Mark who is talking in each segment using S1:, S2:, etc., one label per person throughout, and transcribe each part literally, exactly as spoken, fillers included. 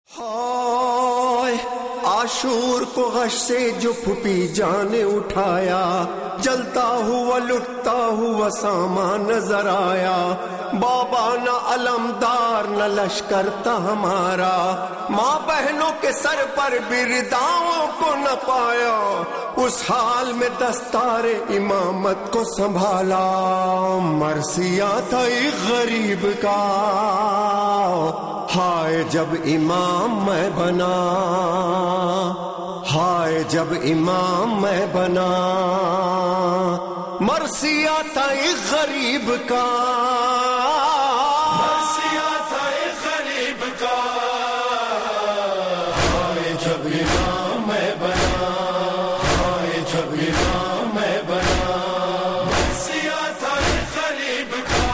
S1: ہائے عاشور کو غش سے جو پھپی جان اٹھایا، جلتا ہوا لٹتا ہوا سامان نظر آیا، بابا نہ علمدار نہ لشکر تھا ہمارا، ماں بہنوں کے سر پر برداؤں کو نہ پایا، اس حال میں دستار امامت کو سنبھالا، مرثیہ تھا ایک غریب کا، ہائے جب امام میں بنا، ہائے جب امام میں بنا، مرثیہ تھا ایک غریب کا، مرثیہ تھا ایک غریب کا، ہائے جب امام میں بنا، ہائے جب امام میں بنا، مرثیہ تھا ایک غریب کا،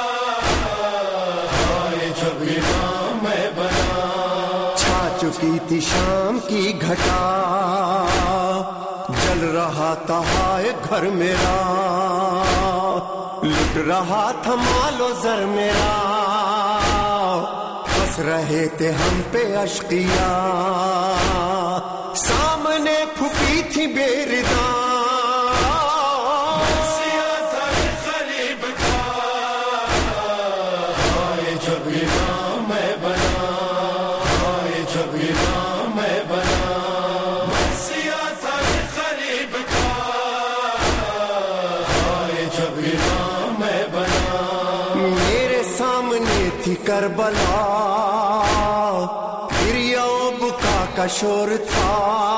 S1: ہائے جب امام میں بنا، چھا چکی تھی شام کی گھٹا، جل رہا تھا ہائے گھر میرا، لٹ رہا تھا مال و زر میرا، ہنس رہے تھے ہم پہ اشقیا، سامنے پھپی تھی بیرداں، مرثیہ تھا ایک غریب کا، ہائے جب امام میں بنا، ہائے جب امام میں بنا، مرثیہ تھا ایک غریب کا، ہائے جب امام میں بنا، میرے سامنے تھی کربلا، گریہ و بکا کا شور تھا،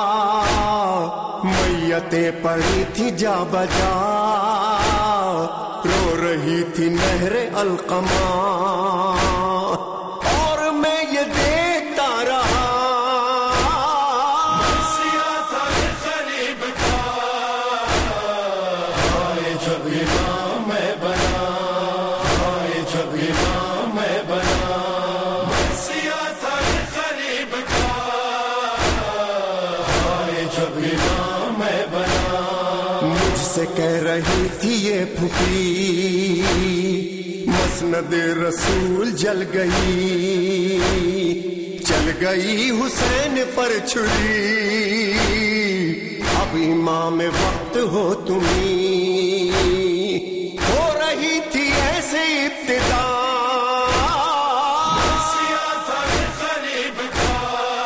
S1: میتیں پڑی تھی جا بجا، رو رہی تھی نہر القما، اور میں یہ دیکھتا رہا، مرثیہ تھا ایک غریب کا، ہائے جب امام میں بنا، ہائے جب امام میں بنا، مرثیہ تھا ایک غریب کا، ہائے جب امام میں بنا، مجھ سے کہہ رہی تھی یہ پھپی، مسند رسول جل گئی، چل گئی حسین پر چھری، اب امام وقت ہو تمہیں، ہو رہی تھی ایسے ابتدا، مرثیہ تھا ایک غریب کا،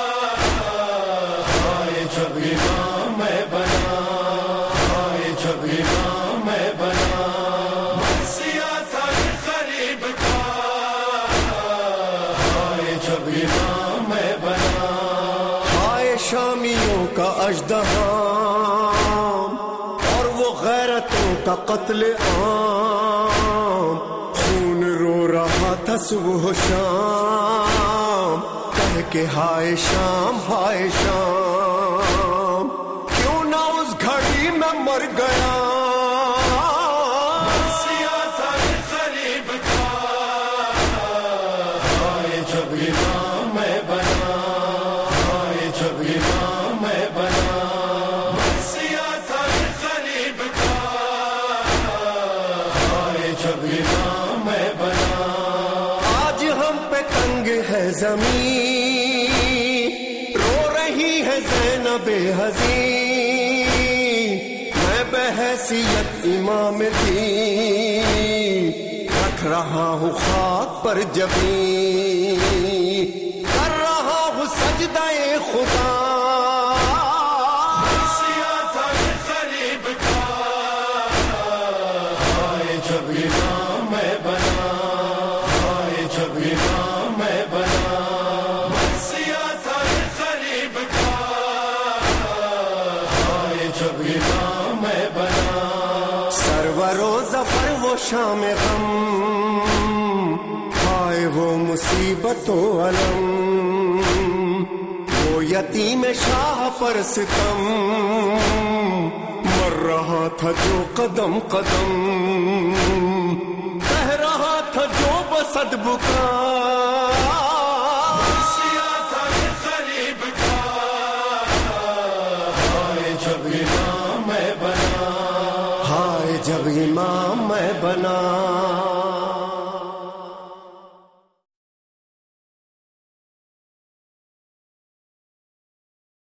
S1: ہائے جب امام میں بنا، ہائے جب امام میں بنا، مرثیہ تھا ایک غریب کا، ہائے جب امام میں بنا، ہائے شامیوں کا اژدہا اور وہ غیرتوں کا قتل عام، خون رو رہا تھا صبح و شام، کہہ کے ہائے شام ہائے شام، کیوں نہ اس گھڑی میں مر گیا، مرثیہ تھا ایک غریب کا، ہائے جب امام میں بنا، ہائے جب امام میں بنا، مرثیہ تھا ایک غریب کا، ہائے جب امام میں بنا، آج ہم پہ تنگ ہے زمین، رو رہی ہے زینب حزین، میں بحیثیت امام دین رکھ رہا ہوں خاک پر جبین، کر رہا ہوں سجدہ خدا، مرثیہ تھا ایک غریب کا، ہائے جب امام میں بنا، ہائے جب امام میں بنا، مرثیہ تھا ایک غریب کا، ہائے جب امام میں بنا، سرور و ظفر وہ شام غم، ہائے وہ مصیبت و علم، وہ یتیم شاہ پر ستم، مر رہا تھا جو قدم قدم، کہہ رہا تھا جو بسد بکا، مرثیہ تھا ایک غریب کا، ہائے جب امام میں بنا، ہائے جب امام میں بنا۔